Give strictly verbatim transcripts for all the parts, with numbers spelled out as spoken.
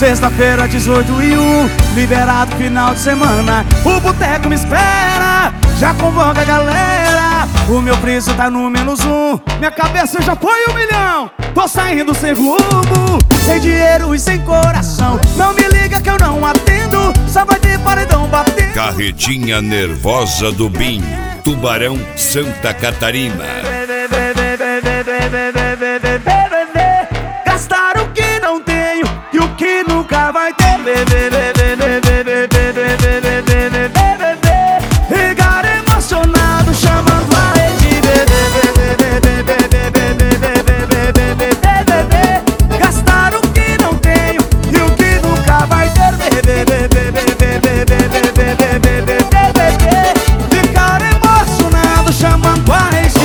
Sexta-feira, dezoito e um, liberado final de semana. O boteco me espera, já convoca a galera. O meu preço tá no menos um, minha cabeça já foi um milhão. Tô saindo sem rumo, sem dinheiro e sem coração. Não me liga que eu não atendo, só vai ter paredão batendo. Carretinha nervosa do Binho, Tubarão, Santa Catarina. Gastar o que não tenho e o que nunca vai ter. Ficar emocionado chamando a rede. Gastar o que não tenho e o que nunca vai ter. Ficar emocionado chamando a rede.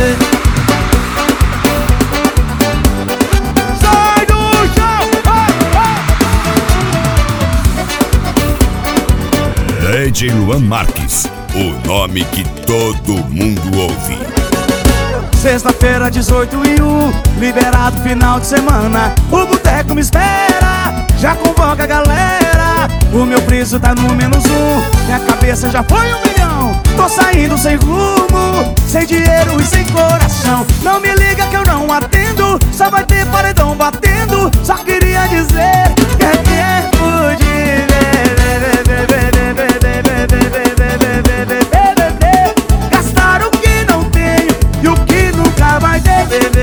D J Luan Marques, o nome que todo mundo ouve. Sexta-feira, dezoito e um, liberado final de semana. O boteco me espera, já convoca a galera. O meu preço tá no menos um, minha cabeça já foi um milhão. Tô saindo sem rumo, sem dinheiro e sem coração. Não me liga que eu não atendo, só vai ter paredão batendo. Só queria dizer que é tempo de gastar o que não tenho e o que nunca vai ter.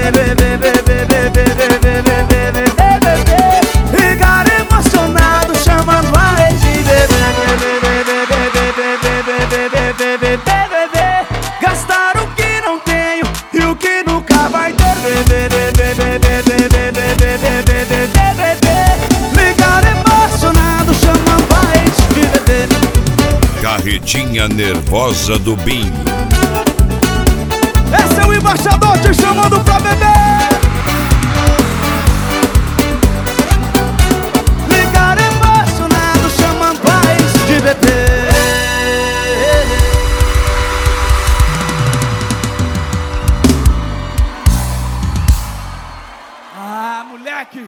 Ficar emocionado chamando a rede. Gastar o que não tenho e o que nunca vai ter. Ficar emocionado chamando a rede. Carretinha nervosa do Binho.